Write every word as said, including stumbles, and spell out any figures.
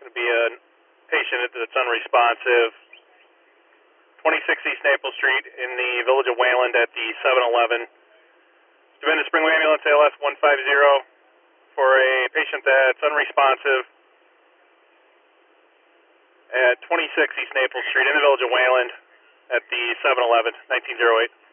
going to be a patient that's unresponsive. twenty-six East Naples Street in the village of Wayland at the seven eleven. Divendus Spring Ambulance A L S one five zero for a patient that's unresponsive at twenty-six East Naples Street in the village of Wayland at the seven eleven, nineteen oh eight.